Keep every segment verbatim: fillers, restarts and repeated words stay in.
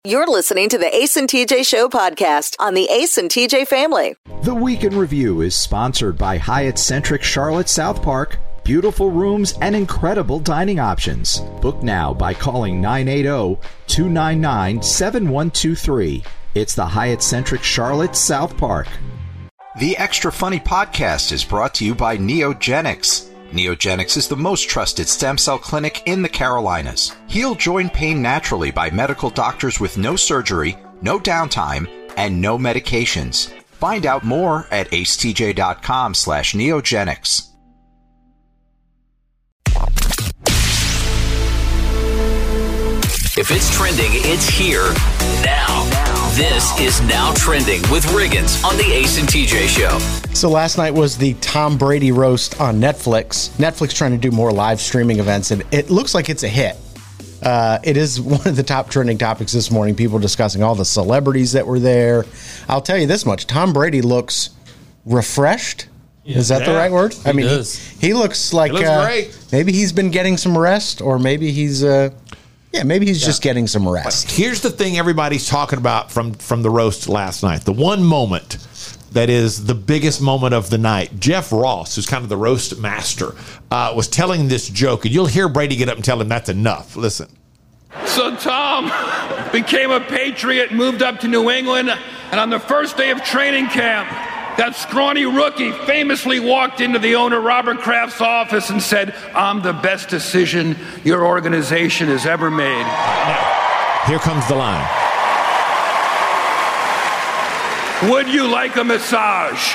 You're listening to the Ace and T J Show podcast on the Ace and T J family. The Week in Review is sponsored by Hyatt-centric Charlotte South Park. Beautiful rooms and incredible dining options. Book now by calling nine eight zero, two nine nine, seven one two three. It's the Hyatt-centric Charlotte South Park. The Extra Funny podcast is brought to you by Neogenics. Neogenics is the most trusted stem cell clinic in the Carolinas. Heal joint pain naturally by medical doctors with no surgery, no downtime, and no medications. Find out more at acetj.com slash neogenics. If it's trending, it's here now. This is Now Trending with Riggins on the Ace and T J Show. So last night was the Tom Brady roast on Netflix. Netflix trying to do more live streaming events, and it looks like it's a hit. Uh, it is one of the top trending topics this morning. People discussing all the celebrities that were there. I'll tell you this much. Tom Brady looks refreshed. Yeah. Is that yeah, the right word? I mean, he, he looks like he looks uh, great. Maybe he's been getting some rest, or maybe he's... Uh, Yeah, maybe he's yeah. just getting some rest. Here's the thing everybody's talking about from, from the roast last night. The one moment that is the biggest moment of the night. Jeff Ross, who's kind of the roast master, uh, was telling this joke. And you'll hear Brady get up and tell him that's enough. Listen. So Tom became a Patriot, moved up to New England, and on the first day of training camp, that scrawny rookie famously walked into the owner, Robert Kraft's office, and said, "I'm the best decision your organization has ever made." Now, here comes the line. Would you like a massage?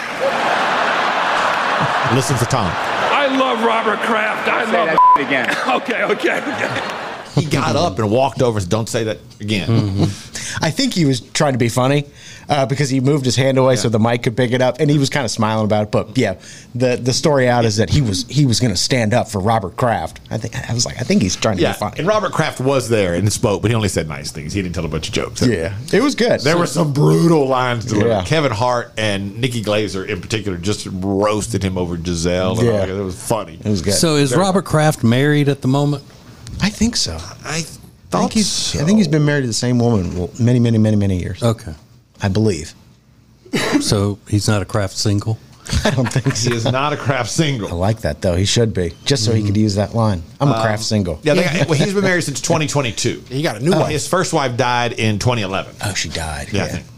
Listen for Tom. I love Robert Kraft. I Say love that it again. Okay, okay, okay. He got up and walked over and said, "Don't say that again." Mm-hmm. I think he was trying to be funny uh, because he moved his hand away yeah. so the mic could pick it up, and he was kind of smiling about it. But yeah, the the story out is that he was he was going to stand up for Robert Kraft. I think I was like, I think he's trying to yeah. be funny. And Robert Kraft was there and spoke, but he only said nice things. He didn't tell a bunch of jokes. Yeah, it was good. There so, were some brutal lines delivered. Yeah. Kevin Hart and Nikki Glaser in particular just roasted him over Giselle. And yeah, all. It was funny. It was good. So is Very Robert Kraft married at the moment? I think so. I. I think, he's, so. I think he's been married to the same woman many, many, many, many years. Okay. I believe. So he's not a Kraft single? I don't think so. He is not a Kraft single. I like that, though. He should be, just so mm-hmm. he could use that line. I'm a um, Kraft single. Yeah, they got, well, he's been married since twenty twenty-two. He got a new uh, wife. His first wife died in twenty eleven. Oh, she died. Yeah, yeah. I think.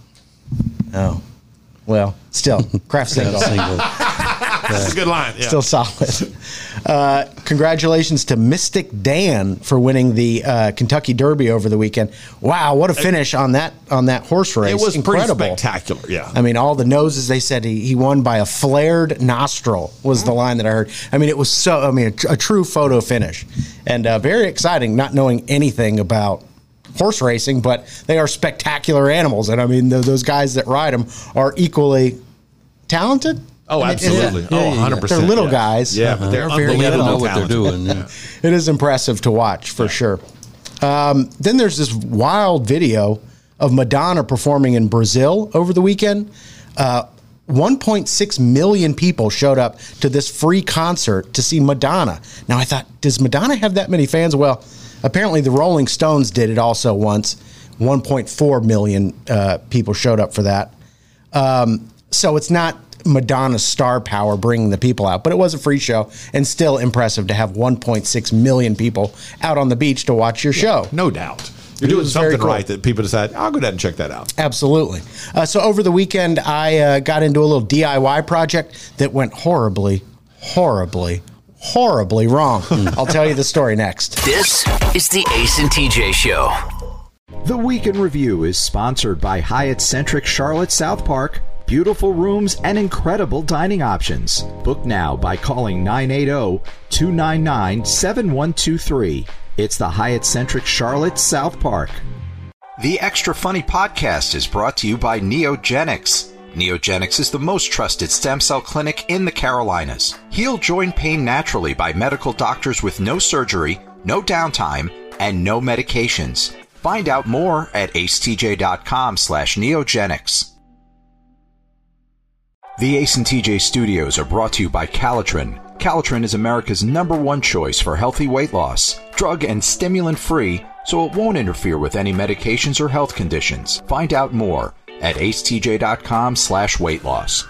Oh. Well, still, Kraft single. single. That's a good line. Yeah. Still solid. Uh, congratulations to Mystic Dan for winning the uh, Kentucky Derby over the weekend. Wow, what a finish on that on that horse race! It was incredible, pretty spectacular. Yeah, I mean, all the noses. They said he, he won by a flared nostril was the line that I heard. I mean, it was so. I mean, a, a true photo finish, and uh, very exciting. Not knowing anything about horse racing, but they are spectacular animals, and I mean, the, those guys that ride them are equally talented. Oh, I mean, absolutely. Yeah. Oh, one hundred percent. They're little yeah. guys. Yeah, but they're uh-huh. very They unbelievable. don't know what they're talented. doing. Yeah. It is impressive to watch, for yeah. sure. Um, then there's this wild video of Madonna performing in Brazil over the weekend. Uh, one point six million people showed up to this free concert to see Madonna. Now, I thought, does Madonna have that many fans? Well, apparently the Rolling Stones did it also once. one point four million uh, people showed up for that. Um, so it's not Madonna's star power bringing the people out, but it was a free show, and still impressive to have one point six million people out on the beach to watch your yeah, show. No doubt. You're doing something cool. right that people decide, I'll go down and check that out. Absolutely. Uh, so over the weekend, I uh, got into a little D I Y project that went horribly, horribly, horribly wrong. I'll tell you the story next. This is the Ace and T J Show. The Week in Review is sponsored by Hyatt-centric Charlotte South Park. Beautiful rooms and incredible dining options. Book now by calling nine eight zero, two nine nine, seven one two three. It's the Hyatt-centric Charlotte South Park. The Extra Funny podcast is brought to you by Neogenics. Neogenics is the most trusted stem cell clinic in the Carolinas. Heal joint pain naturally by medical doctors with no surgery, no downtime, and no medications. Find out more at acetj.com slash neogenics. The Ace and T J studios are brought to you by Calitrin. Calitrin is America's number one choice for healthy weight loss. Drug and stimulant-free, so it won't interfere with any medications or health conditions. Find out more at acetj.com slash weight loss.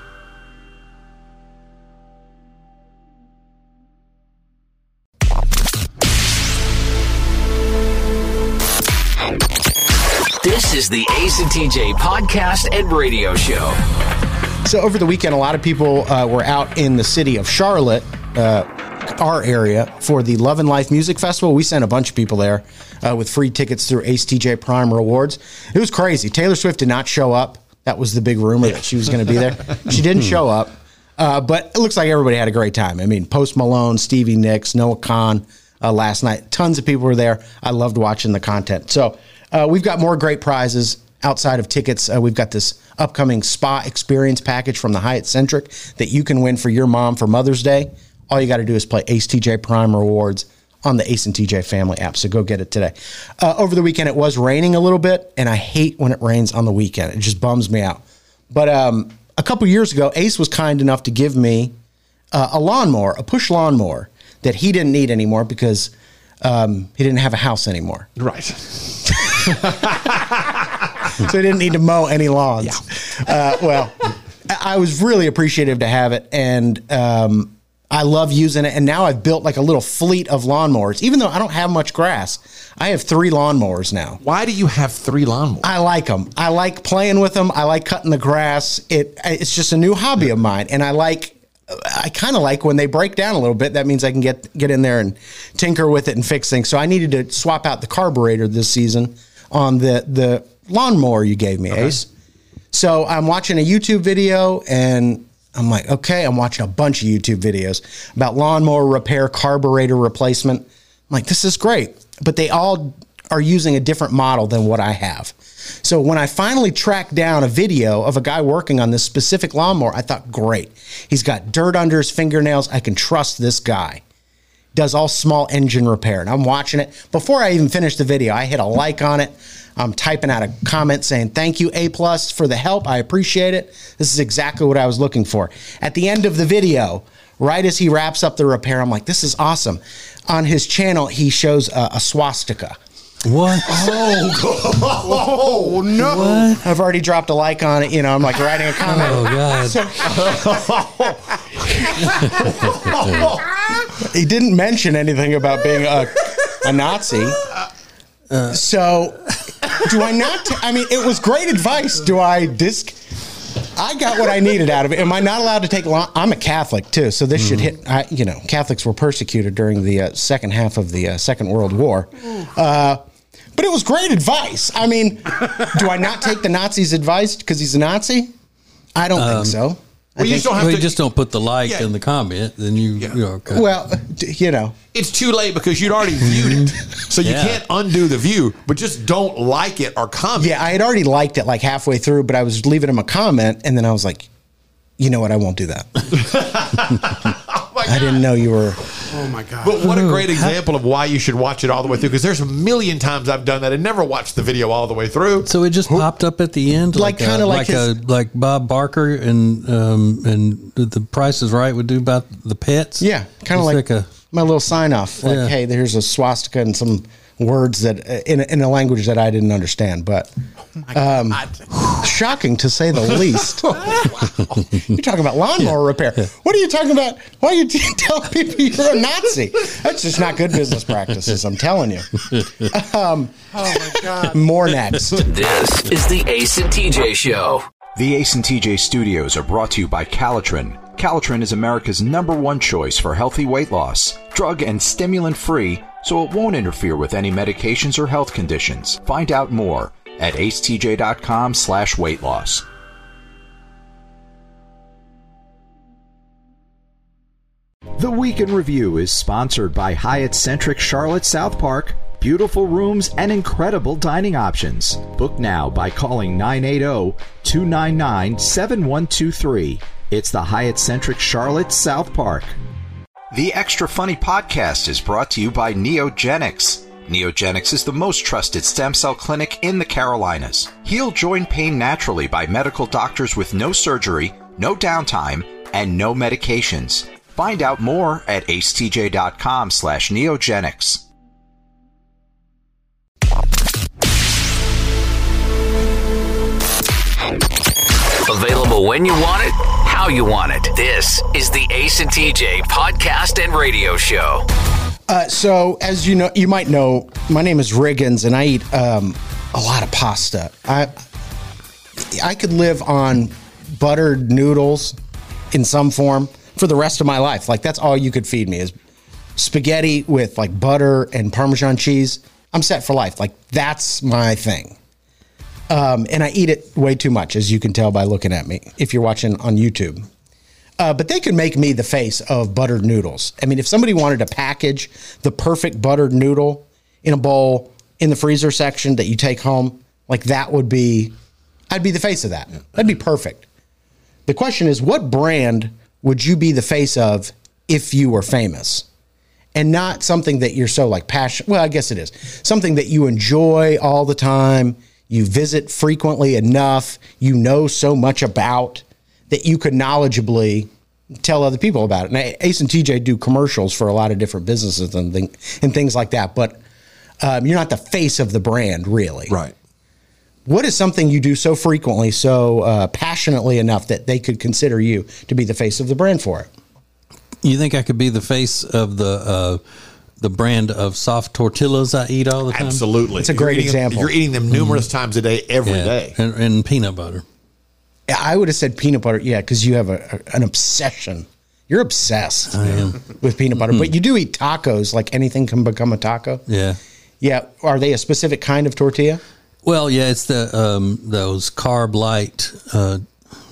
This is the Ace and T J podcast and radio show. So over the weekend, a lot of people uh, were out in the city of Charlotte, uh, our area, for the Love and Life Music Festival. We sent a bunch of people there uh, with free tickets through Ace T J Prime Rewards. It was crazy. Taylor Swift did not show up. That was the big rumor that she was going to be there. She didn't show up, uh, but it looks like everybody had a great time. I mean, Post Malone, Stevie Nicks, Noah Kahan uh, last night. Tons of people were there. I loved watching the content. So uh, we've got more great prizes outside of tickets. Uh, we've got this upcoming spa experience package from the Hyatt Centric that you can win for your mom for Mother's Day. All you got to do is play Ace T J Prime Rewards on the Ace and T J family app. So go get it today. Uh, over the weekend, it was raining a little bit, and I hate when it rains on the weekend. It just bums me out. But um, a couple years ago, Ace was kind enough to give me uh, a lawnmower, a push lawnmower that he didn't need anymore because um, he didn't have a house anymore. Right. So he didn't need to mow any lawns. Yeah. Uh, well, I was really appreciative to have it, and um, I love using it. And now I've built like a little fleet of lawnmowers. Even though I don't have much grass, I have three lawnmowers now. Why do you have three lawnmowers? I like them. I like playing with them. I like cutting the grass. It It's just a new hobby of mine, and I like. I kind of like when they break down a little bit. That means I can get get in there and tinker with it and fix things. So I needed to swap out the carburetor this season on the the lawnmower you gave me, okay. Ace. So I'm watching a YouTube video, and I'm like, okay, I'm watching a bunch of YouTube videos about lawnmower repair, carburetor replacement. I'm like, this is great. But they all are using a different model than what I have. So when I finally tracked down a video of a guy working on this specific lawnmower, I thought, great. He's got dirt under his fingernails. I can trust this guy. Does all small engine repair. And I'm watching it. Before I even finished the video, I hit a like on it. I'm typing out a comment saying, thank you, A plus, for the help. I appreciate it. This is exactly what I was looking for. At the end of the video, right as he wraps up the repair, I'm like, this is awesome. On his channel, he shows a, a swastika. What? Oh, oh no. What? I've already dropped a like on it. You know, I'm like writing a comment. Oh, God. So, he didn't mention anything about being a, a Nazi. Uh, so, do I not? T- I mean, it was great advice. Do I disc? I got what I needed out of it. Am I not allowed to take long? I'm a Catholic, too, so this mm. should hit. I, you know, Catholics were persecuted during the uh, second half of the uh, Second World War. Uh, but it was great advice. I mean, do I not take the Nazi's advice because he's a Nazi? I don't um, think so. Well, you, don't have well, to, you just don't put the like yeah. in the comment, then you, yeah. you're okay. Well, you know. It's too late because you'd already viewed it. So you yeah. can't undo the view, but just don't like it or comment. Yeah, I had already liked it like halfway through, but I was leaving him a comment, and then I was like, you know what, I won't do that. Oh my God. I didn't know you were. Oh, my God. But what a great example of why you should watch it all the way through, because there's a million times I've done that and never watched the video all the way through. So it just popped up at the end? Like, like kind of like, like, his, a, like Bob Barker and um, and The Price is Right would do about the pets? Yeah, kind of like, like a, my little sign-off. Like, yeah. hey, there's a swastika and some words that in, in a language that I didn't understand, but um, shocking to say the least. Wow. You're talking about lawnmower repair. What are you talking about? Why are you t- telling people you're a Nazi? That's just not good business practices, I'm telling you. Um, oh, my God. More next. This is the Ace and T J Show. The Ace and T J studios are brought to you by Calitrin. Calitrin is America's number one choice for healthy weight loss. Drug and stimulant-free, so it won't interfere with any medications or health conditions. Find out more at acetj.com slash weight loss. The Week in Review is sponsored by Hyatt Centric Charlotte South Park. Beautiful rooms and incredible dining options. Book now by calling nine eight zero, two nine nine, seven one two three. It's the Hyatt Centric Charlotte South Park. The Extra Funny podcast is brought to you by Neogenics. Neogenics is the most trusted stem cell clinic in the Carolinas. Heal joint pain naturally by medical doctors with no surgery, no downtime, and no medications. Find out more at acetj.com slash neogenics. Available when you want it, how you want it. This is the Ace and T J podcast and radio show. Uh, so, as you know, you might know, my name is Riggins, and I eat um, a lot of pasta. I I could live on buttered noodles in some form for the rest of my life. Like, that's all you could feed me is spaghetti with like butter and Parmesan cheese. I'm set for life. Like, that's my thing. Um, and I eat it way too much, as you can tell by looking at me, if you're watching on YouTube. Uh, but they could make me the face of buttered noodles. I mean, if somebody wanted to package the perfect buttered noodle in a bowl in the freezer section that you take home, like that would be, I'd be the face of that. That'd be perfect. The question is, what brand would you be the face of if you were famous? And not something that you're so like passionate. Well, I guess it is. Something that you enjoy all the time. You visit frequently enough, you know so much about that you could knowledgeably tell other people about it. And Ace and T J do commercials for a lot of different businesses and, thing, and things like that, but um, you're not the face of the brand, really. Right. What is something you do so frequently, so uh, passionately enough that they could consider you to be the face of the brand for it? You think I could be the face of the uh, the brand of soft tortillas I eat all the time? Absolutely. It's a great you're example. Them, you're eating them numerous mm-hmm. times a day, every yeah. day, and, and peanut butter. I would have said peanut butter, yeah, because you have a, a, an obsession. You're obsessed I am. with peanut butter, mm-hmm. but you do eat tacos. Like anything can become a taco. Yeah, yeah. Are they a specific kind of tortilla? Well, yeah, it's the um, those carb light. Uh,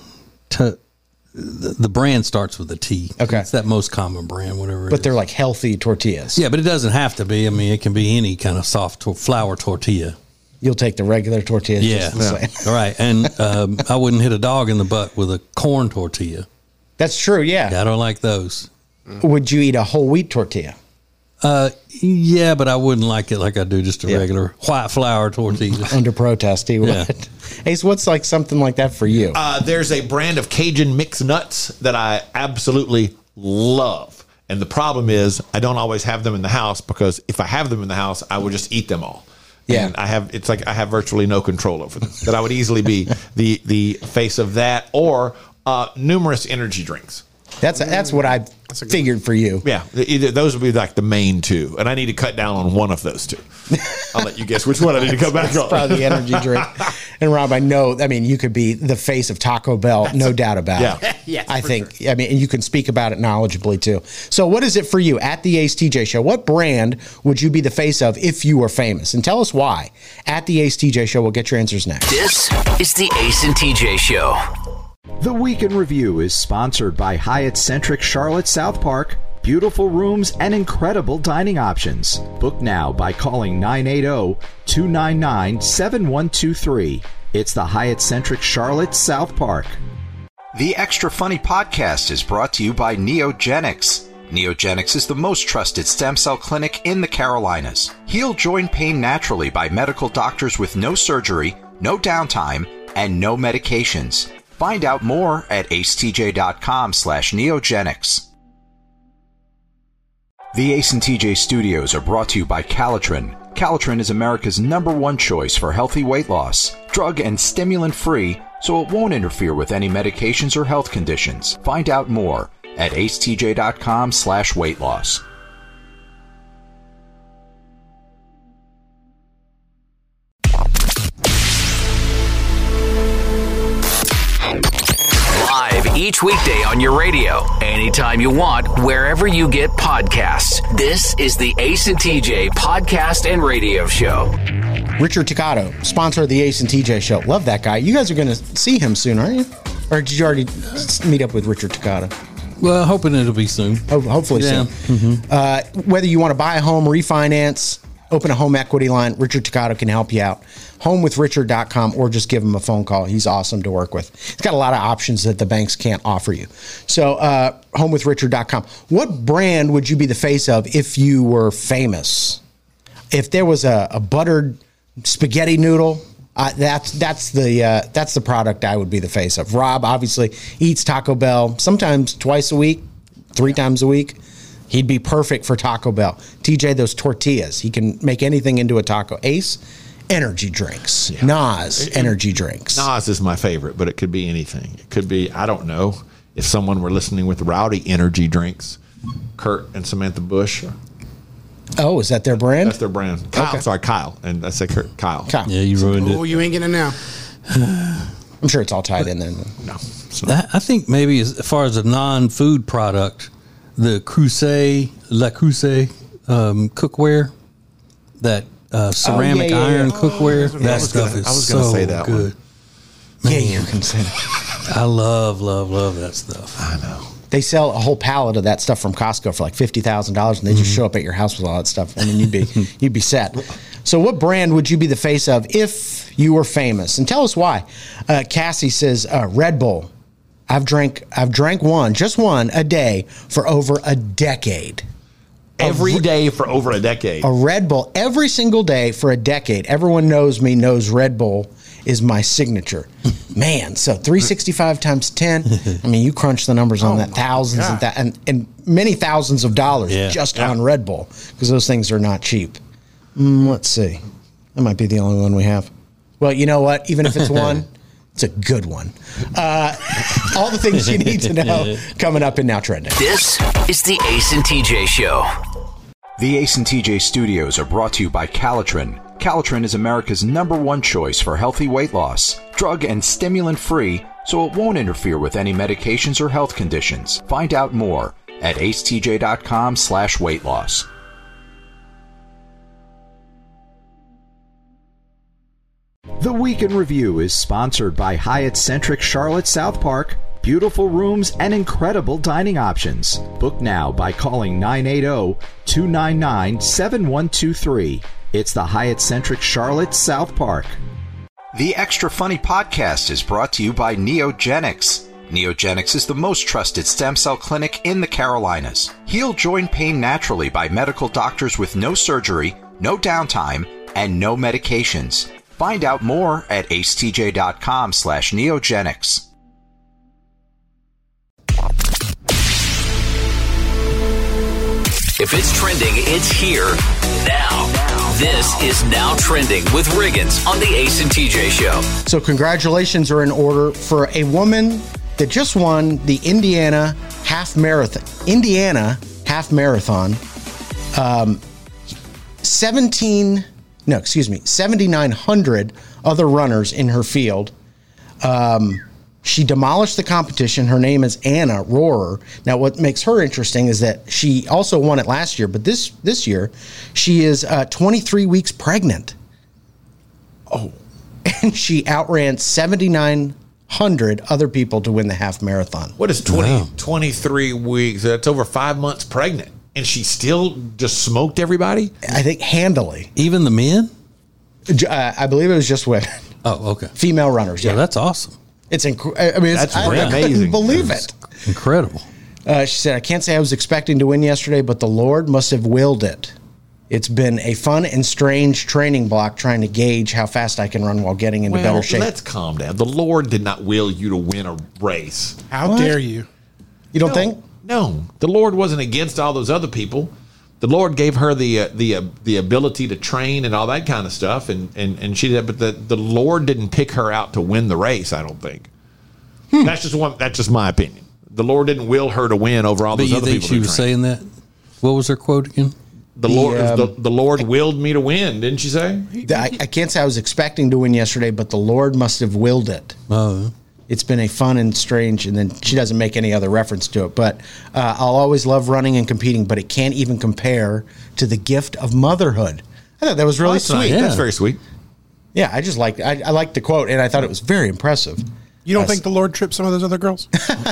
t- the, the brand starts with a T. Okay, it's that most common brand, whatever. But they're like healthy tortillas. Yeah, but it doesn't have to be. I mean, it can be any kind of soft to- flour tortilla. You'll take the regular tortilla. Yeah, just the same. All right. And um, I wouldn't hit a dog in the butt with a corn tortilla. That's true. Yeah, I don't like those. Would you eat a whole wheat tortilla? Uh, yeah, but I wouldn't like it like I do just a yeah. regular white flour tortilla. Under protest, he would. Yeah. Ace, what's like something like that for you? Uh, there's a brand of Cajun mixed nuts that I absolutely love. And the problem is I don't always have them in the house, because if I have them in the house, I would just eat them all. Yeah. And I have, it's like I have virtually no control over them. That I would easily be the the face of that, or uh, numerous energy drinks. That's that's what I figured for you. Yeah, either those would be like the main two, and I need to cut down on one of those two. I'll let you guess which one I need to cut back on. Probably the energy drink. And Rob, I know, I mean, you could be the face of Taco Bell, that's no a, doubt about yeah. it. Yeah, I think. Sure. I mean, and you can speak about it knowledgeably too. So, what is it for you at the Ace T J Show? What brand would you be the face of if you were famous? And tell us why. At the Ace T J Show, we'll get your answers next. This is the Ace and T J Show. The Week in Review is sponsored by Hyatt-centric Charlotte South Park. Beautiful rooms and incredible dining options. Book now by calling nine eight zero, two nine nine, seven one two three. It's the Hyatt-centric Charlotte South Park. The Extra Funny podcast is brought to you by Neogenics. Neogenics is the most trusted stem cell clinic in the Carolinas. Heal joint pain naturally by medical doctors with no surgery, no downtime, and no medications. Find out more at acetj.com slash neogenics. The Ace and T J studios are brought to you by Calitrin. Calitrin is America's number one choice for healthy weight loss. Drug and stimulant free, so it won't interfere with any medications or health conditions. Find out more at acetj.com slash weight loss. Each weekday on your radio, anytime you want, wherever you get podcasts. This is the Ace and T J podcast and radio show. Richard Teccato, sponsor of the Ace and T J Show. Love that guy. You guys are going to see him soon, aren't you? Or did you already meet up with Richard Teccato? Well, hoping it'll be soon. Ho- hopefully yeah. soon. Mm-hmm. Uh, whether you want to buy a home, refinance, open a home equity line, Richard Teccato can help you out. home with richard dot com, or just give him a phone call. He's awesome to work with. He's got a lot of options that the banks can't offer you. So uh, home with richard dot com. What brand would you be the face of if you were famous? If there was a, a buttered spaghetti noodle, uh, that's that's the uh, that's the product I would be the face of. Rob obviously eats Taco Bell sometimes twice a week, three times a week. He'd be perfect for Taco Bell. T J, those tortillas. He can make anything into a taco. Ace, energy drinks. Yeah. Nas energy drinks. Nas is my favorite, but it could be anything. It could be, I don't know, if someone were listening with Rowdy energy drinks, Kurt and Samantha Bush. Oh, is that their brand? That's their brand. Kyle, Okay. sorry, Kyle. And I say Kurt, Kyle. Kyle. Yeah, you ruined Oh, it. you ain't getting it now. I'm sure it's all tied in then. No. it's not. That- I think maybe as far as a non-food product, the Crusade, La Crusade um, cookware, that uh, ceramic yeah, yeah, iron yeah. cookware, I that was stuff gonna- is I was gonna so say that one. good. Yeah, you can say that. I love, love, love that stuff. I know. They sell a whole pallet of that stuff from Costco for like fifty thousand dollars, and they just show up at your house with all that stuff, and then you'd be you'd be set. So, what brand would you be the face of if you were famous? And tell us why. Uh, Cassie says uh, Red Bull. I've drank I've drank one, just one a day for over a decade. Every day for over a decade. A Red Bull every single day for a decade. Everyone knows me, knows Red Bull is my signature. Man, so three sixty-five times ten. I mean, you crunch the numbers on Oh that, my thousands and, God. th- and and many thousands of dollars Yeah. just Yeah. on Red Bull because those things are not cheap. Mm, let's see. That might be the only one we have. Well, you know what? Even if it's one, it's a good one. Uh, all the things you need to know coming up in Now Trending. This is the Ace and T J Show. The Ace and T J studios are brought to you by Calitrin. Calitrin is America's number one choice for healthy weight loss. Drug and stimulant free, so it won't interfere with any medications or health conditions. Find out more at acetj.com slash weight loss. The Week in Review is sponsored by Hyatt-centric Charlotte South Park. Beautiful rooms and incredible dining options. Book now by calling nine eight zero, two nine nine, seven one two three. It's the Hyatt-centric Charlotte South Park. The Extra Funny podcast is brought to you by Neogenics. Neogenics is the most trusted stem cell clinic in the Carolinas. Heal joint pain naturally by medical doctors with no surgery, no downtime, and no medications. Find out more at acetj.com slash neogenics. If it's trending, it's here now. This is Now Trending with Riggins on the Ace and T J Show. So congratulations are in order for a woman that just won the Indiana half marathon. Indiana half marathon. Um, seventeen, no, excuse me, seventy-nine hundred other runners in her field. Um, she demolished the competition. Her name is Anna Rohrer. Now, what makes her interesting is that she also won it last year, but this this year she is uh, twenty-three weeks pregnant. Oh. And she outran seventy-nine hundred other people to win the half marathon. What is twenty, Wow. twenty-three weeks? That's over five months pregnant. And she still just smoked everybody? I think handily. Even the men? J- Uh, I believe it was just women, Oh, okay. female runners. Yeah, Yeah, that's awesome. it's incredible. I mean, it's, That's I, pretty I couldn't amazing. believe it. Incredible. Uh, she said, "I can't say I was expecting to win yesterday, but the Lord must have willed it. It's been a fun and strange training block trying to gauge how fast I can run while getting into Well, better shape." let's calm down. The Lord did not will you to win a race. How What? dare you? You don't No, think? No, the Lord wasn't against all those other people. The Lord gave her the uh, the uh, the ability to train and all that kind of stuff, and and and she did. But the, the Lord didn't pick her out to win the race. I don't think. Hmm. That's just one. That's just my opinion. The Lord didn't will her to win over all But those you other think people. she who was trained. saying that? What was her quote again? The Lord, um, the, the Lord willed me to win, didn't she say? I, I can't say I was expecting to win yesterday, but the Lord must have willed it. Oh, It's been a fun and strange, and then she doesn't make any other reference to it. But uh, I'll always love running and competing, but it can't even compare to the gift of motherhood. I thought that was really That's nice. sweet. Yeah. That's very sweet. Yeah, I just liked I, I liked the quote, and I thought it was very impressive. You don't Uh, think the Lord tripped some of those other girls?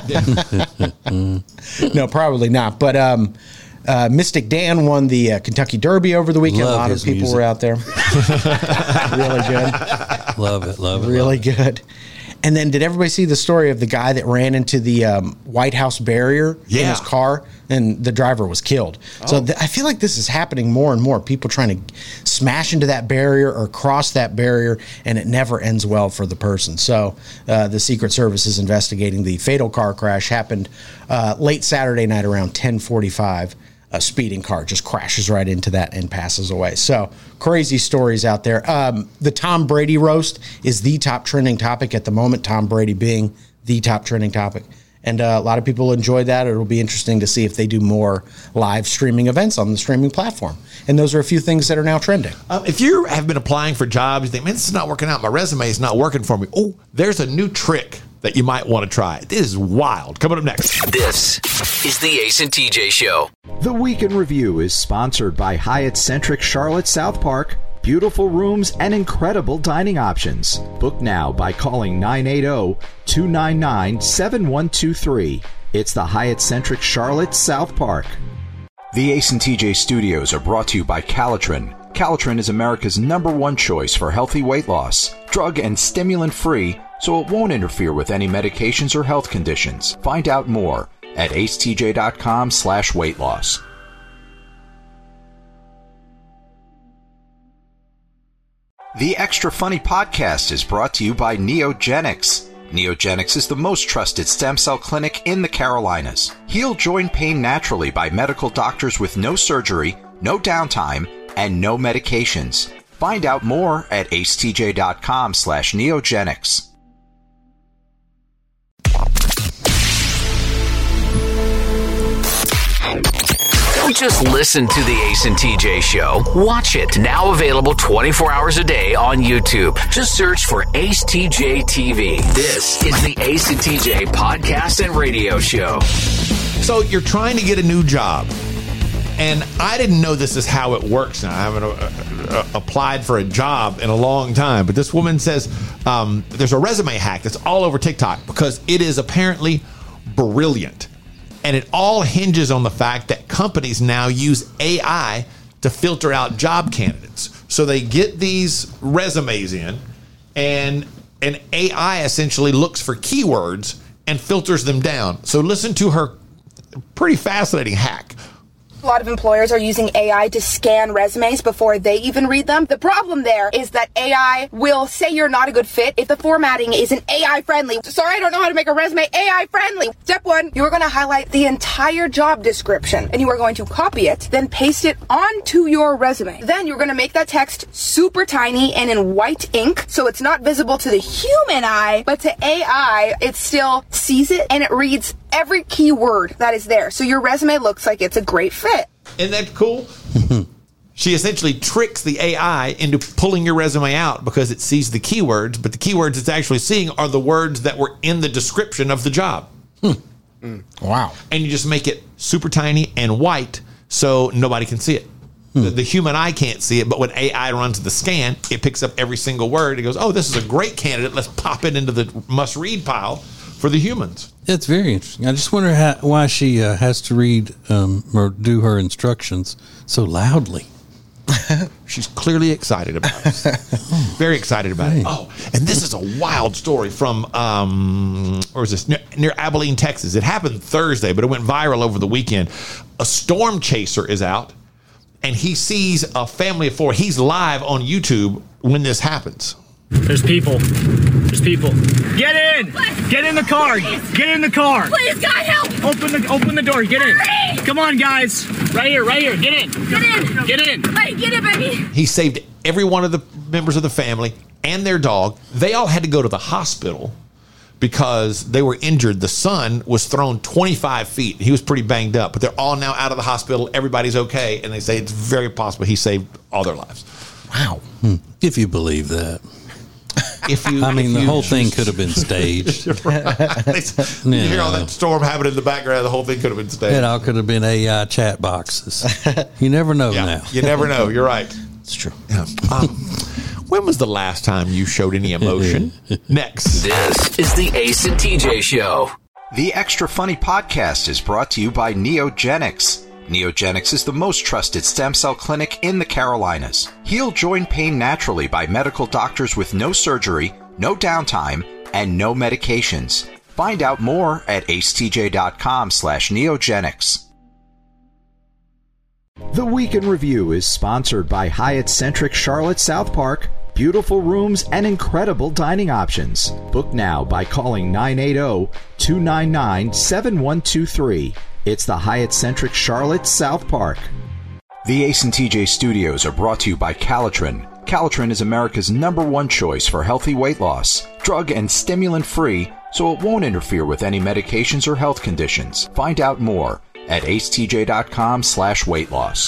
No, probably not. But um, uh, Mystic Dan won the uh, Kentucky Derby over the weekend. Love a lot of his people music. were out there. Really good. love it, love it. Really love it. good. And then, did everybody see the story of the guy that ran into the um, White House barrier in Yeah. his car, and the driver was killed? So th- I feel like this is happening more and more. People trying to smash into that barrier or cross that barrier, and it never ends well for the person. So uh, the Secret Service is investigating the fatal car crash. Happened uh, late Saturday night around ten forty-five. a speeding car just crashes right into that and passes away. So crazy stories out there. Um, the Tom Brady roast is the top trending topic at the moment, Tom Brady being the top trending topic. And uh, a lot of people enjoy that. It'll be interesting to see if they do more live streaming events on the streaming platform. And those are a few things that are now trending. Um, if you have been applying for jobs, you think, man, this is not working out. My resume is not working for me. Oh, there's a new trick that you might want to try. This is wild. Coming up next. This is the Ace and T J Show. The Week in Review is sponsored by Hyatt Centric Charlotte South Park. Beautiful rooms and incredible dining options. Book now by calling nine eight zero, two nine nine, seven one two three. It's the Hyatt Centric Charlotte South Park. The Ace and T J studios are brought to you by Calitrin. Calitrin is America's number one choice for healthy weight loss. Drug and stimulant free, so it won't interfere with any medications or health conditions. Find out more at acetj.com slash weight loss. The Extra Funny Podcast is brought to you by Neogenics. Neogenics is the most trusted stem cell clinic in the Carolinas. Heal joint pain naturally by medical doctors with no surgery, no downtime, and no medications. Find out more at acetj.com slash neogenics. Don't just listen to the Ace and T J Show. Watch it. Now available twenty-four hours a day on YouTube. Just search for Ace T J T V. This is the Ace and T J podcast and radio show. So you're trying to get a new job. And I didn't know this is how it works now. I haven't uh, uh, applied for a job in a long time. But this woman says um, there's a resume hack that's all over TikTok because it is apparently brilliant. And it all hinges on the fact that companies now use A I to filter out job candidates. So they get these resumes in, and an A I essentially looks for keywords and filters them down. So listen to her pretty fascinating hack. A lot of employers are using A I to scan resumes before they even read them. The problem there is that A I will say you're not a good fit if the formatting isn't A I friendly. Sorry, I don't know how to make a resume A I friendly. Step one, you are going to highlight the entire job description and you are going to copy it, then paste it onto your resume. Then you're going to make that text super tiny and in white ink so it's not visible to the human eye, but to A I, it still sees it and it reads every key word that is there. So your resume looks like it's a great fit. Isn't that cool? She essentially tricks the A I into pulling your resume out because it sees the keywords, but the keywords it's actually seeing are the words that were in the description of the job. Hmm. Mm. Wow. And you just make it super tiny and white so nobody can see it. Hmm. The, the human eye can't see it, but when A I runs the scan, it picks up every single word. It goes, oh, this is a great candidate. Let's pop it into the must-read pile for the humans. It's very interesting. I just wonder how, why she uh, has to read um, or do her instructions so loudly. She's clearly excited about it. Very excited about it. Oh, and this is a wild story from, um, where is this? Near, near Abilene, Texas. It happened Thursday, but it went viral over the weekend. A storm chaser is out, and he sees a family of four. He's live on YouTube when this happens. There's people. There's people. Get in! Please. Get in the car! Please. Get in the car! Please, God, help! Open the open the door. Get in. Hurry. Come on, guys. Right here, right here. Get in. Get in. Get in. Wait, get in, baby. He saved every one of the members of the family and their dog. They all had to go to the hospital because they were injured. The son was thrown twenty-five feet. He was pretty banged up, but they're all now out of the hospital. Everybody's okay, and they say it's very possible he saved all their lives. Wow. Hmm. If you believe that. If you, I mean, if the you whole just, thing could have been staged. Right. You hear all that storm happening in the background, the whole thing could have been staged. It all could have been A I chat boxes. You never know yeah, now. You never know. You're right. It's true. Yeah. Um, when was the last time you showed any emotion? Next. This is the Ace and T J Show. The Extra Funny Podcast is brought to you by Neogenics. Neogenics is the most trusted stem cell clinic in the Carolinas. Heal joint pain naturally by medical doctors with no surgery, no downtime, and no medications. Find out more at acetj.com slash neogenics. The Week in Review is sponsored by Hyatt Centric Charlotte South Park. Beautiful rooms and incredible dining options. Book now by calling nine eight zero, two nine nine, seven one two three. It's the Hyatt Centric Charlotte South Park. The Ace and T J studios are brought to you by Calitrin. Calitrin is America's number one choice for healthy weight loss. Drug and stimulant free, so it won't interfere with any medications or health conditions. Find out more at acetj.com slash weight loss.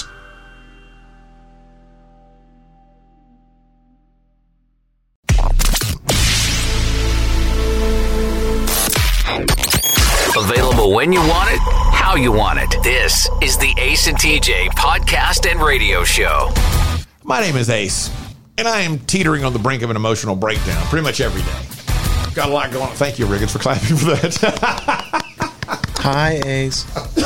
Available when you want it, how you want it. This is the Ace and T J podcast and radio show. My name is Ace, and I am teetering on the brink of an emotional breakdown pretty much every day. Got a lot going on. Thank you, Riggins, for clapping for that. Hi, Ace.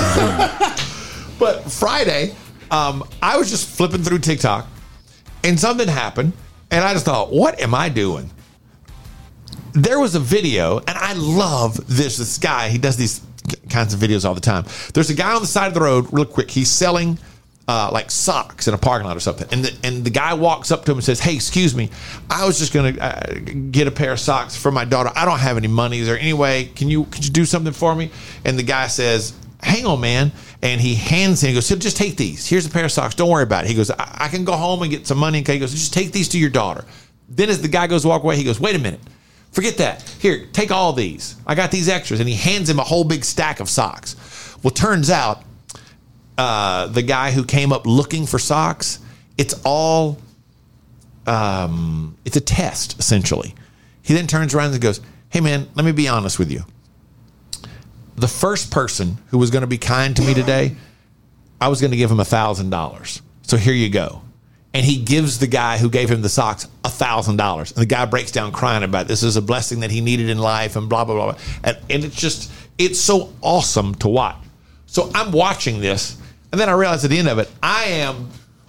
But Friday, um, I was just flipping through TikTok, and something happened, and I just thought, what am I doing? There was a video, and I love this. This guy, he does these kinds of videos all the time. There's a guy on the side of the road, real quick. He's selling uh, like socks in a parking lot or something. And the, and the guy walks up to him and says, hey, excuse me, I was just going to uh, get a pair of socks for my daughter. I don't have any money. Is there any way? Can you, could you do something for me? And the guy says, hang on, man. And he hands him, he goes, so just take these. Here's a pair of socks. Don't worry about it. He goes, I, I can go home and get some money. He goes, just take these to your daughter. Then as the guy goes to walk away, he goes, wait a minute. Forget that. Here, take all these. I got these extras. And he hands him a whole big stack of socks. Well, turns out uh, the guy who came up looking for socks, it's all, um, it's a test, essentially. He then turns around and goes, hey, man, let me be honest with you. The first person who was going to be kind to me today, I was going to give him one thousand dollars. So here you go. And he gives the guy who gave him the socks one thousand dollars. And the guy breaks down crying about it. This is a blessing that he needed in life and blah, blah, blah. And, and it's just, it's so awesome to watch. So I'm watching this. And then I realize at the end of it, I am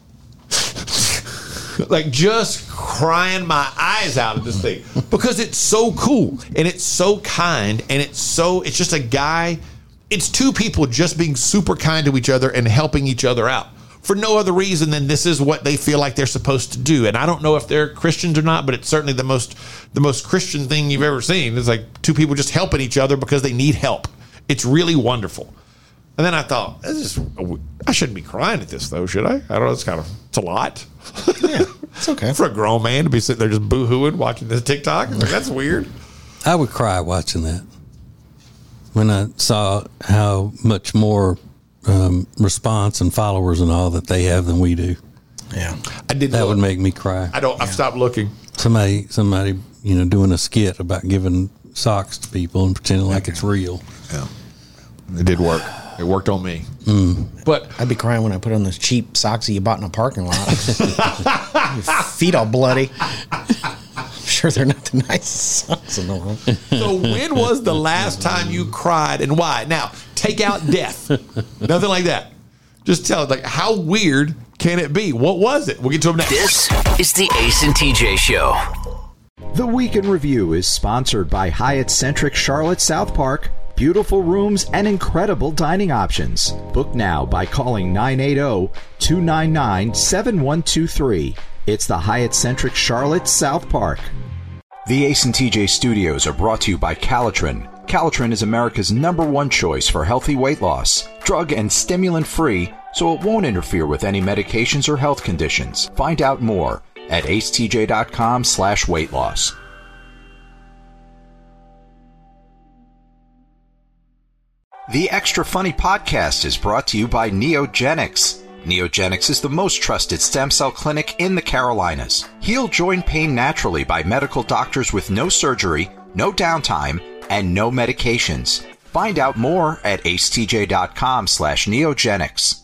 like just crying my eyes out at this thing. Because it's so cool. And it's so kind. And it's so, it's just a guy. It's two people just being super kind to each other and helping each other out. For no other reason than this is what they feel like they're supposed to do. And I don't know if they're Christians or not, but it's certainly the most the most Christian thing you've ever seen. It's like two people just helping each other because they need help. It's really wonderful. And then I thought, this is, I shouldn't be crying at this, though, should I? I don't know. It's kind of, it's a lot. Yeah, it's okay. For a grown man to be sitting there just boo-hooing watching this TikTok. Like, that's weird. I would cry watching that. When I saw how much more Um, response and followers and all that they have than we do. Yeah, I did. That look. would make me cry. I don't. I've yeah. stopped looking. Somebody, somebody, you know, doing a skit about giving socks to people and pretending like it's real. Yeah, it did work. It worked on me. Mm. But I'd be crying when I put on those cheap socks that you bought in a parking lot. Your feet all bloody. I'm sure they're not the nicest socks in the world. So when was the last time you cried and why? Now, take out death. Nothing like that. Just tell it, like, how weird can it be? What was it? We'll get to them next. This is the Ace and T J Show. The Week in Review is sponsored by Hyatt Centric Charlotte South Park. Beautiful rooms and incredible dining options. Book now by calling nine eight zero, two nine nine, seven one two three. It's the Hyatt Centric Charlotte South Park. The Ace and T J studios are brought to you by Calitrin. Calitrin is America's number one choice for healthy weight loss. Drug and stimulant free, so it won't interfere with any medications or health conditions. Find out more at acetj.com slash weight loss. The Extra Funny podcast is brought to you by Neogenics. Neogenics is the most trusted stem cell clinic in the Carolinas. Heal joint pain naturally by medical doctors with no surgery, no downtime, and no medications. Find out more at acetj.com slash neogenics.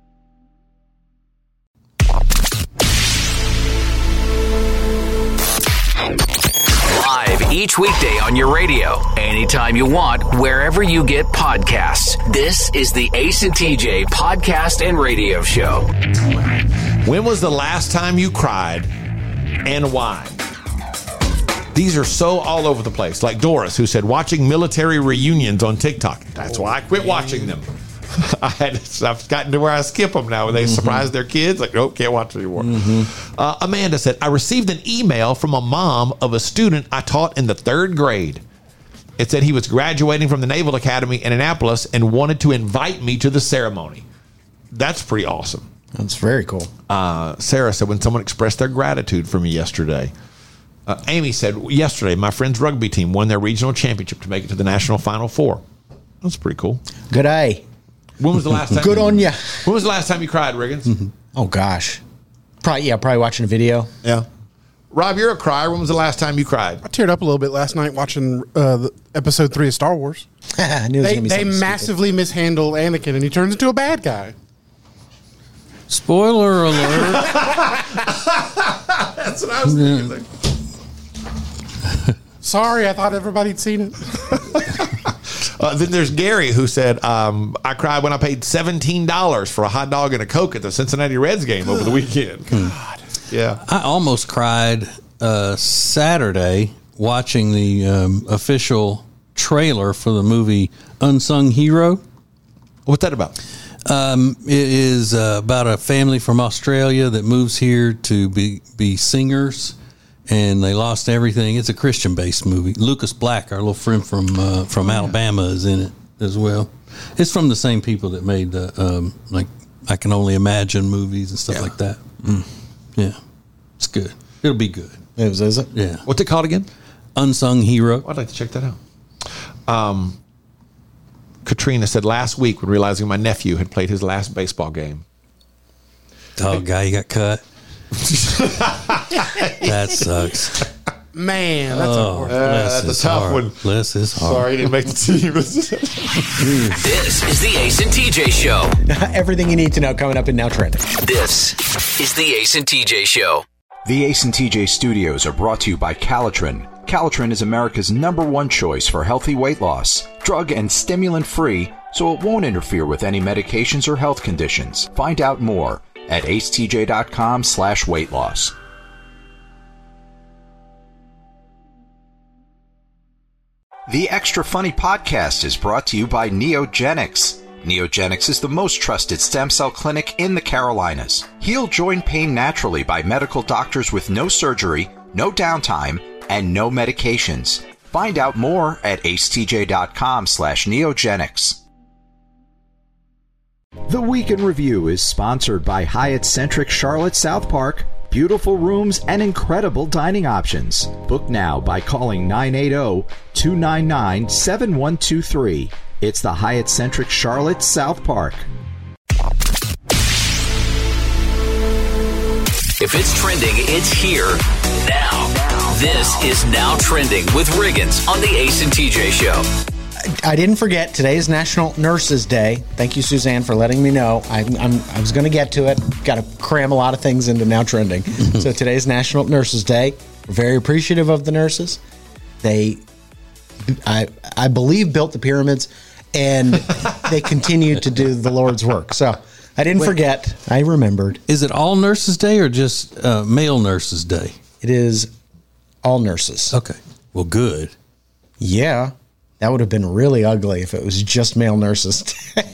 Live each weekday on your radio, anytime you want, wherever you get podcasts. This is the Ace and T J podcast and radio show. When was the last time you cried and why? These are so all over the place. Like Doris, who said, watching military reunions on TikTok. That's why I quit watching them. I had, I've gotten to where I skip them now. When they mm-hmm. surprise their kids, like, nope, can't watch anymore. Mm-hmm. Uh, Amanda said, I received an email from a mom of a student I taught in the third grade. It said he was graduating from the Naval Academy in Annapolis and wanted to invite me to the ceremony. That's pretty awesome. That's very cool. Uh, Sarah said, when someone expressed their gratitude for me yesterday. Uh, Amy said, yesterday, my friend's rugby team won their regional championship to make it to the National Final Four. That's pretty cool. Good day. When was the last time? Good you, on ya. When was the last time you cried, Riggins? Mm-hmm. Oh, gosh. Probably, yeah, probably watching a video. Yeah. Rob, you're a crier. When was the last time you cried? I teared up a little bit last night watching uh, the episode three of Star Wars. I knew it was they gonna be they something massively stupid. mishandle Anakin, and he turns into a bad guy. Spoiler alert. That's what I was thinking. Sorry, I thought everybody'd seen it. Uh, then there's Gary who said, um, I cried when I paid seventeen dollars for a hot dog and a Coke at the Cincinnati Reds game over the weekend. God. Yeah. I almost cried uh, Saturday watching the um, official trailer for the movie Unsung Hero. What's that about? Um, it is uh, about a family from Australia that moves here to be, be singers, and they lost everything. It's a Christian-based movie. Lucas Black, our little friend from uh, from Alabama, is in it as well. It's from the same people that made the um, like I Can Only Imagine movies and stuff Yeah. like that. Mm. Yeah, it's good. It'll be good. It was, is it? Yeah. What's it called again? Unsung Hero. I'd like to check that out. Um, Katrina said, last week when realizing my nephew had played his last baseball game. Oh, guy, you got cut. That sucks. Man, that's Oh, important. Uh, bless that's a his tough heart. one. Bless his heart. Sorry, he didn't make the team. This is the Ace and T J Show. Everything you need to know coming up in Now Trending. This is the Ace and T J Show. The Ace and T J studios are brought to you by Calitrin. Calitrin is America's number one choice for healthy weight loss. Drug and stimulant free, so it won't interfere with any medications or health conditions. Find out more at acetj.com slash weight loss. The Extra Funny podcast is brought to you by Neogenics. Neogenics is the most trusted stem cell clinic in the Carolinas. Heal joint pain naturally by medical doctors with no surgery, no downtime, and no medications. Find out more at acetj.com slash neogenics. The Week in Review is sponsored by Hyatt-centric Charlotte South Park. Beautiful rooms and incredible dining options. Book now by calling nine eight zero, two nine nine, seven one two three. It's the Hyatt-centric Charlotte South Park. If it's trending, it's here now. This is Now Trending with Riggins on the Ace and T J Show. I didn't forget, today is National Nurses Day. Thank you, Suzanne, for letting me know. I, I'm, I was going to get to it. Got to cram a lot of things into Now Trending. So today is National Nurses Day. We're very appreciative of the nurses. They, I, I believe, built the pyramids, and they continue to do the Lord's work. So I didn't Wait. forget. I remembered. Is it all Nurses Day or just uh, Male Nurses Day? It is all nurses. Okay. Well, good. Yeah. That would have been really ugly if it was just male nurses.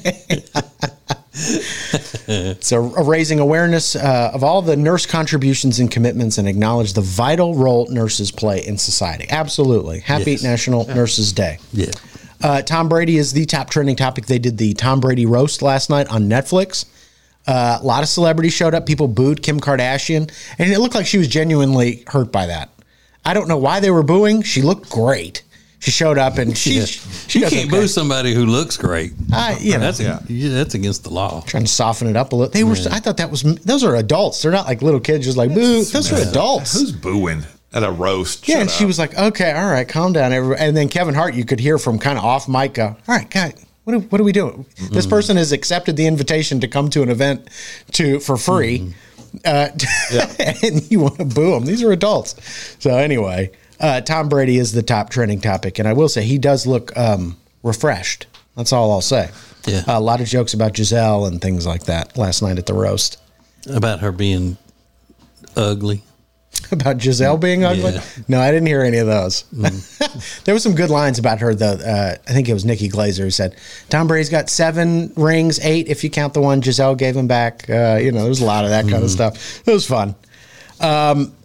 So raising awareness uh, of all the nurse contributions and commitments and acknowledge the vital role nurses play in society. Absolutely. Happy Yes. National Nurses Day. Yeah. Uh, Tom Brady is the top trending topic. They did the Tom Brady roast last night on Netflix. Uh, a lot of celebrities showed up. People booed Kim Kardashian, and it looked like she was genuinely hurt by that. I don't know why they were booing. She looked great. She showed up, and she, Yeah. she you does can't okay. boo somebody who looks great. I, you know, that's yeah. that's against the law. Trying to soften it up a little. They were. I thought that was. Those are adults. They're not like little kids just like boo. Those are adults. Who's booing at a roast? Yeah, Shut and she up. was like, "Okay, all right, calm down." Everybody. And then Kevin Hart, you could hear from kind of off mic, go, "All right, guy, what are, what are we doing? Mm-hmm. This person has accepted the invitation to come to an event to for free, mm-hmm. uh, yeah. and you want to boo them? These are adults." So anyway. Uh, Tom Brady is the top trending topic, and I will say he does look um, refreshed. That's all I'll say. Yeah, uh, a lot of jokes about Giselle and things like that last night at the roast. About her being ugly. About Giselle being ugly? Yeah. No, I didn't hear any of those. Mm. There were some good lines about her, though. Uh, I think it was Nikki Glaser who said, Tom Brady's got seven rings, eight if you count the one Giselle gave him back. Uh, you know, there was a lot of that kind Mm. of stuff. It was fun. Um,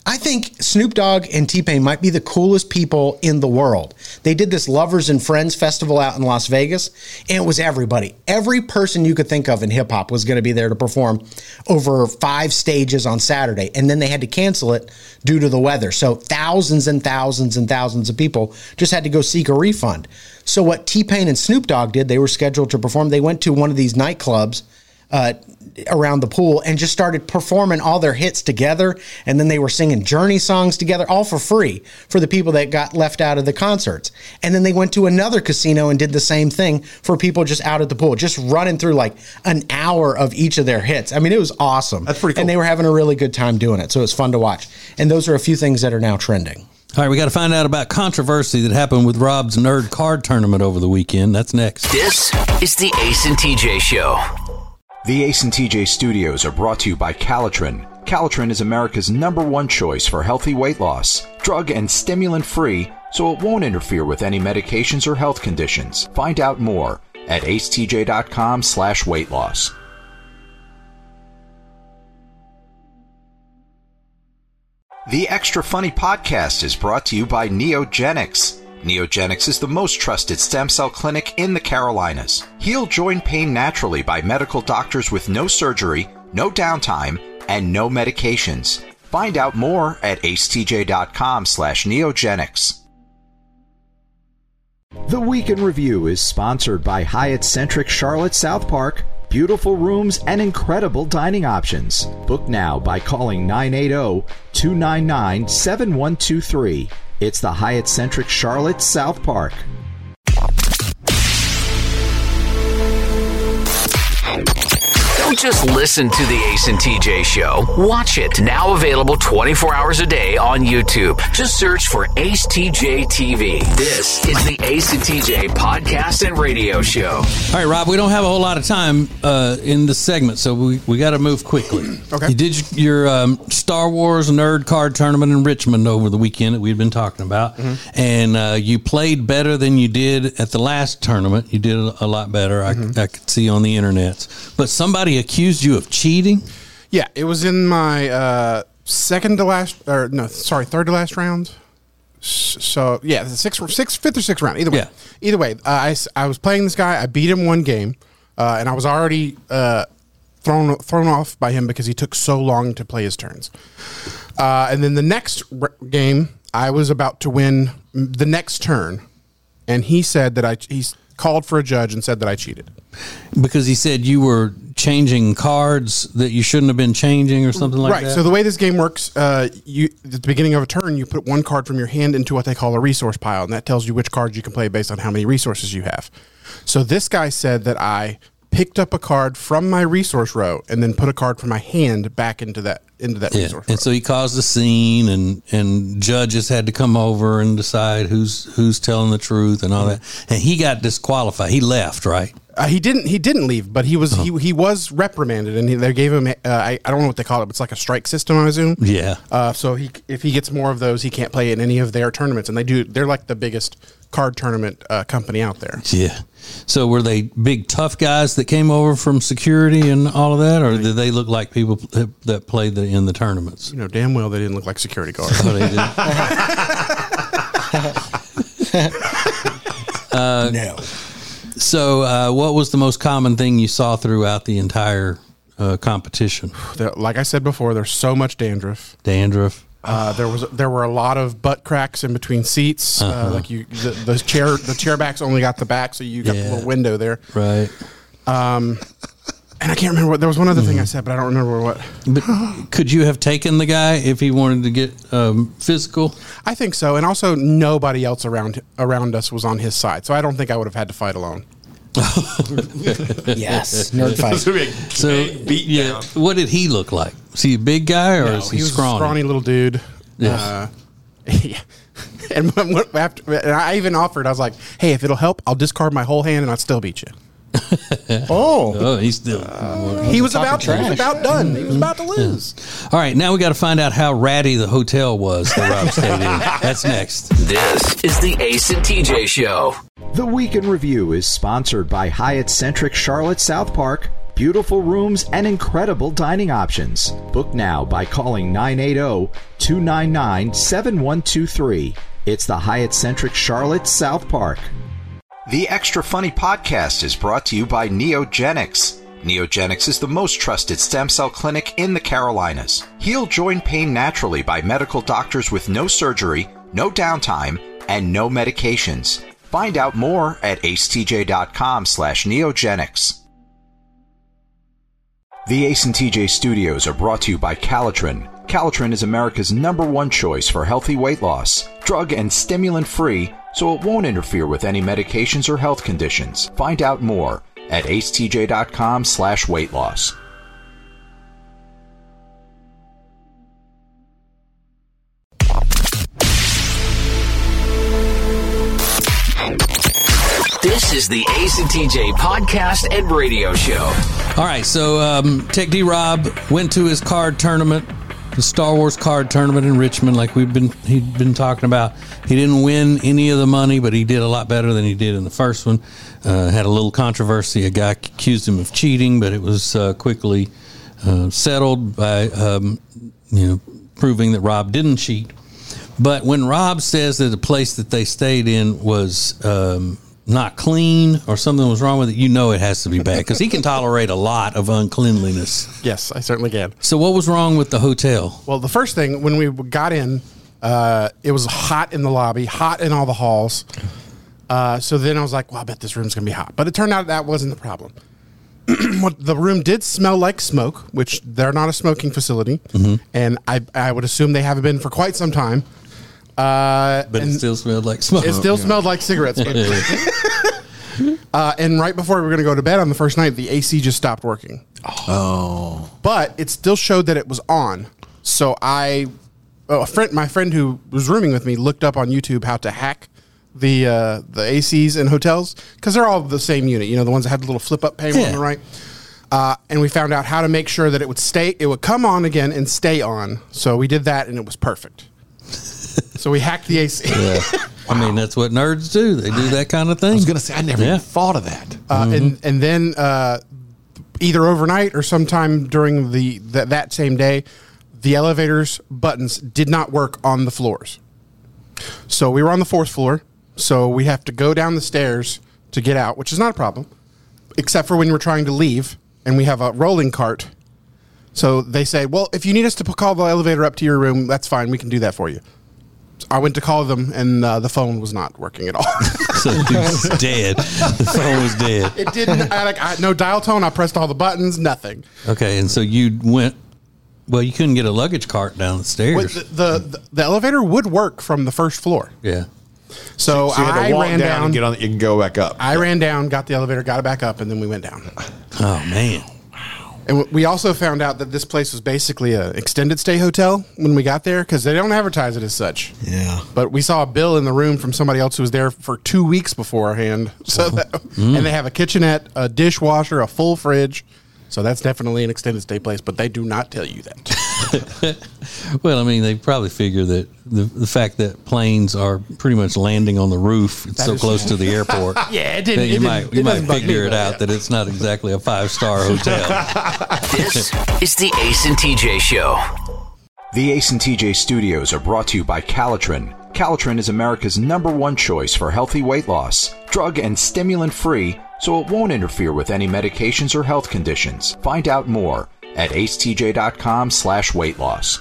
I think Snoop Dogg and T-Pain might be the coolest people in the world. They did this Lovers and Friends festival out in Las Vegas, and it was everybody. Every person you could think of in hip-hop was going to be there to perform over five stages on Saturday, and then they had to cancel it due to the weather. So thousands and thousands and thousands of people just had to go seek a refund. So what T-Pain and Snoop Dogg did, they were scheduled to perform. They went to one of these nightclubs uh, around the pool and just started performing all their hits together. And then they were singing Journey songs together, all for free for the people that got left out of the concerts. And then they went to another casino and did the same thing for people just out at the pool, just running through like an hour of each of their hits. I mean, it was awesome. That's pretty cool. And they were having a really good time doing it. So it was fun to watch. And those are a few things that are now trending. All right, we got to find out about controversy that happened with Rob's Nerd Card Tournament over the weekend. That's next. This is the Ace and T J Show. The Ace and T J studios are brought to you by Calitrin. Calitrin is America's number one choice for healthy weight loss. Drug and stimulant free, so it won't interfere with any medications or health conditions. Find out more at acetj.com slash weight loss. The Extra Funny podcast is brought to you by Neogenics. Neogenics is the most trusted stem cell clinic in the Carolinas. Heal joint pain naturally by medical doctors with no surgery, no downtime, and no medications. Find out more at acetj.com slash neogenics. The Week in Review is sponsored by Hyatt-centric Charlotte South Park. Beautiful rooms and incredible dining options. Book now by calling nine eight zero, two nine nine, seven one two three. It's the Hyatt-centric Charlotte South Park. Don't just listen to the Ace and T J Show. Watch it. Now available twenty-four hours a day on YouTube. Just search for Ace T J T V. This is the Ace and T J podcast and radio show. All right, Rob, we don't have a whole lot of time uh, in the segment, so we, we got to move quickly. Okay. You did your um, Star Wars Nerd Card Tournament in Richmond over the weekend that we've been talking about, mm-hmm. and uh, you played better than you did at the last tournament. You did a lot better, mm-hmm. I, I could see on the internet. But somebody accused you of cheating? Yeah, it was in my uh, second to last, or no, sorry, third to last round. So yeah, the sixth, sixth, fifth or sixth round. Either way, yeah. either way, uh, I, I was playing this guy. I beat him one game, uh, and I was already uh, thrown thrown off by him because he took so long to play his turns. Uh, and then the next r- game, I was about to win the next turn, and he said that I he's called for a judge and said that I cheated. Because he said you were changing cards that you shouldn't have been changing or something like right. that? Right. So the way this game works, uh, you at the beginning of a turn, you put one card from your hand into what they call a resource pile, and that tells you which cards you can play based on how many resources you have. So this guy said that I picked up a card from my resource row and then put a card from my hand back into that into that yeah. resource and row. So he caused a scene, and and judges had to come over and decide who's who's telling the truth and all mm-hmm. that. And he got disqualified. He left, right? Uh, he didn't. He didn't leave, but he was. Oh. He he was reprimanded, and he, they gave him. Uh, I, I don't know what they call it, but it's like a strike system, I assume. Yeah. Uh, so he, if he gets more of those, he can't play in any of their tournaments, and they do. They're like the biggest card tournament uh, company out there. Yeah. So were they big tough guys that came over from security and all of that, or did they look like people that played the, in the tournaments? You know damn well they didn't look like security guards. Oh, they did. uh, no. So, uh, what was the most common thing you saw throughout the entire uh, competition? Like I said before, there's so much dandruff. Dandruff. Uh, there was there were a lot of butt cracks in between seats. Uh-huh. Uh, like you, the, the chair the chair backs only got the back, so you got yeah. the little window there. Right. Um, and I can't remember what. There was one other mm. thing I said, but I don't remember what. But could you have taken the guy if he wanted to get um, physical? I think so, and also nobody else around around us was on his side, so I don't think I would have had to fight alone. Yes, nerd fight. So, yeah, what did he look like? Was he a big guy, or no, is he, he was scrawny? A scrawny little dude. Yeah. Uh, yeah. And when, when, after, and I even offered, I was like, "Hey, if it'll help, I'll discard my whole hand and I'll still beat you." oh, oh, he's still. Uh, he was about. He was about done. He was about to lose. Yeah. All right, now we got to find out how ratty the hotel was that Rob stayed in. That's next. This is the Ace and T J Show. The Week in Review is sponsored by Hyatt-centric Charlotte South Park. beautiful rooms, and incredible dining options. Book now by calling nine eight zero, two nine nine, seven one two three. It's the Hyatt Centric Charlotte South Park. The Extra Funny podcast is brought to you by Neogenics. Neogenics is the most trusted stem cell clinic in the Carolinas. Heal joint pain naturally by medical doctors with no surgery, no downtime, and no medications. Find out more at acetj.com slash neogenics. The Ace and T J studios are brought to you by Calitrin. Calitrin is America's number one choice for healthy weight loss. Drug and stimulant free, so it won't interfere with any medications or health conditions. Find out more at acetj.com slash weight loss. This is the Ace and T J podcast and radio show. All right, so um, Tech D Rob went to his card tournament, the Star Wars card tournament in Richmond, like we've been he'd been talking about. He didn't win any of the money, but he did a lot better than he did in the first one. Uh, had a little controversy. A guy accused him of cheating, but it was uh, quickly uh, settled by um, you know proving that Rob didn't cheat. But when Rob says that the place that they stayed in was um, not clean or something was wrong with it, you know it has to be bad because he can tolerate a lot of uncleanliness. Yes, I certainly can. So what was wrong with the hotel? Well, the first thing, when we got in, uh, it was hot in the lobby, hot in all the halls. Uh, so then I was like, well, I bet this room's going to be hot. But it turned out that wasn't the problem. What the room did smell like smoke, which they're not a smoking facility. Mm-hmm. And I, I would assume they haven't been for quite some time. Uh, but it still smelled like smoke. It still yeah. smelled like cigarettes. uh, and right before we were going to go to bed on the first night, the A C just stopped working. Oh. But it still showed that it was on. So I, oh, a friend, my friend who was rooming with me looked up on YouTube how to hack the uh, the A Cs in hotels because they're all the same unit. You know, the ones that had the little flip up panel yeah. on the right. Uh, and we found out how to make sure that it would stay, it would come on again and stay on. So we did that, and it was perfect. So we hacked the A C. Yeah. I mean, that's what nerds do. They do that kind of thing. I was going to say, I never yeah. even thought of that. Uh, mm-hmm. And and then uh, either overnight or sometime during the th- that same day, the elevator's buttons did not work on the floors. So we were on the fourth floor. So we have to go down the stairs to get out, which is not a problem, except for when we're trying to leave and we have a rolling cart. So they say, well, if you need us to call the elevator up to your room, that's fine. We can do that for you. I went to call them, and uh, the phone was not working at all. So it was dead. The phone was dead. It didn't. I, like, I, no dial tone. I pressed all the buttons. Nothing. Okay, and so you went. Well, you couldn't get a luggage cart down the stairs. Well, the, the the elevator would work from the first floor. Yeah. So, so you had I to walk ran down, down and get on. You can go back up. I yeah. ran down, got the elevator, got it back up, and then we went down. Oh man. And we also found out that this place was basically an extended stay hotel when we got there because they don't advertise it as such. Yeah. But we saw a bill in the room from somebody else who was there for two weeks beforehand. So that, mm. And they have a kitchenette, a dishwasher, a full fridge. So that's definitely an extended stay place, but they do not tell you that. Well, I mean, they probably figure that the the fact that planes are pretty much landing on the roof, it's that so close true. to the airport. Yeah, it didn't. You it might didn't, you it might figure me, it out yeah. that it's not exactly a five star hotel. This is the Ace and T J Show. The Ace and T J studios are brought to you by Calitrin. Calitrin is America's number one choice for healthy weight loss. Drug and stimulant free, so it won't interfere with any medications or health conditions. Find out more at acetj.com slash weight loss.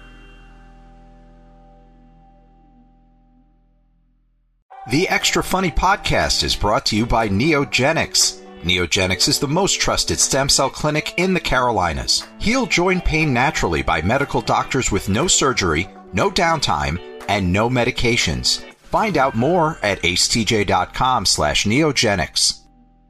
The Extra Funny podcast is brought to you by Neogenics. Neogenics is the most trusted stem cell clinic in the Carolinas. Heal joint pain naturally by medical doctors with no surgery, no downtime, and no medications. Find out more at acetj.com slash neogenics.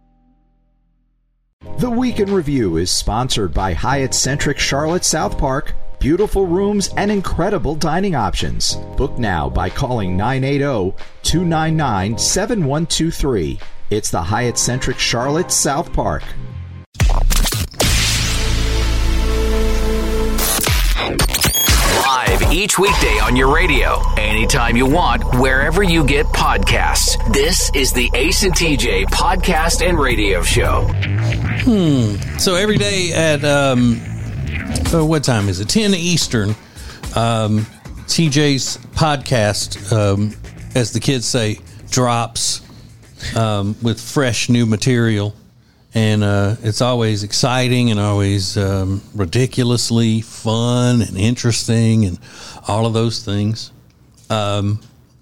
The Week in Review is sponsored by Hyatt Centric Charlotte South Park. Beautiful rooms and incredible dining options. Book now by calling nine eight zero, two nine nine, seven one two three. It's the Hyatt Centric Charlotte South Park. Live live each weekday on your radio, anytime you want, wherever you get podcasts. This is the Ace and T J podcast and radio show. Hmm. So every day at, um, uh, what time is it? ten Eastern, um, T J's podcast, um, as the kids say, drops um, with fresh new material. And uh, it's always exciting and always um, ridiculously fun and interesting and all of those things. Um,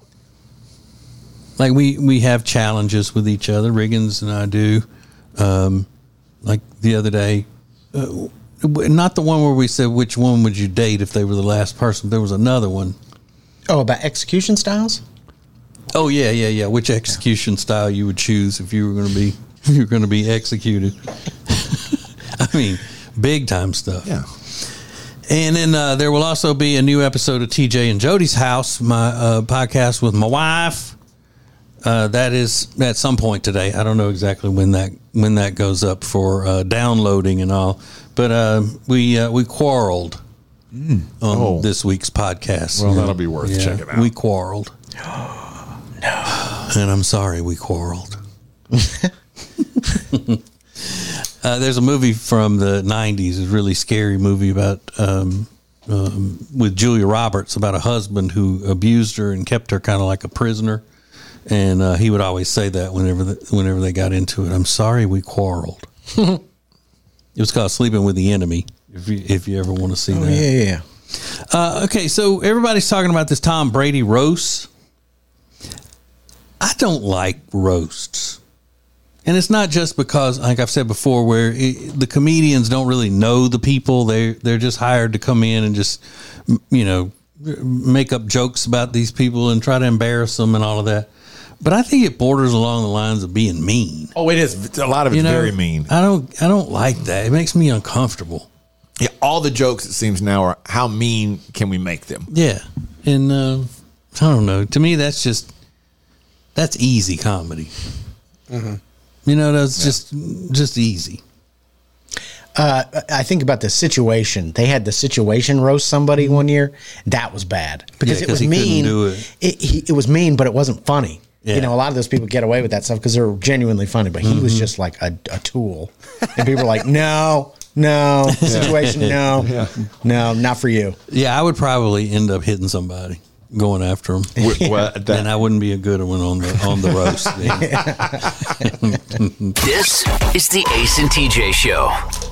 like we, we have challenges with each other. Riggins and I do. Um, like the other day, uh, not the one where we said which one would you date if they were the last person. There was another one. Oh, about execution styles? Oh, yeah, yeah, yeah. Which execution style you would choose if you were going to be you're going to be executed. I mean, big time stuff. Yeah. And then uh, there will also be a new episode of T J and Jody's House, my uh, podcast with my wife. Uh, that is at some point today. I don't know exactly when that when that goes up for uh, downloading and all. But uh, we uh, we quarreled mm. on oh. this week's podcast. Well, that'll be worth yeah, checking out. We quarreled. No. And I'm sorry we quarreled. uh, there's a movie from the nineties, a really scary movie about um, um, with Julia Roberts about a husband who abused her and kept her kind of like a prisoner, and uh, he would always say that whenever the, whenever they got into it. I'm sorry we quarreled. It was called Sleeping with the Enemy. If you if you ever want to see oh, that, yeah, yeah. Uh, okay, so everybody's talking about this Tom Brady roast. I don't like roasts. And it's not just because, like I've said before, where it, the comedians don't really know the people. They they're just hired to come in and just, you know, make up jokes about these people and try to embarrass them and all of that. But I think it borders along the lines of being mean. Oh, it is. A lot of it's you know, very mean. I don't I don't like that. It makes me uncomfortable. Yeah, all the jokes, it seems now, are how mean can we make them? Yeah. And uh, I don't know. To me, that's just, that's easy comedy. Mm-hmm. You know, that's yeah. just just easy. Uh, I think about the situation. They had the situation roast somebody one year. That was bad because yeah, it was he mean. Do it. It, he, it was mean, but it wasn't funny. Yeah. You know, a lot of those people get away with that stuff because they're genuinely funny. But he mm-hmm. was just like a, a tool, and people were like, "No, no, situation, no, yeah. no, not for you." Yeah, I would probably end up hitting somebody, going after them, well, and I wouldn't be a good one on the on the roast. This is the Ace and T J Show.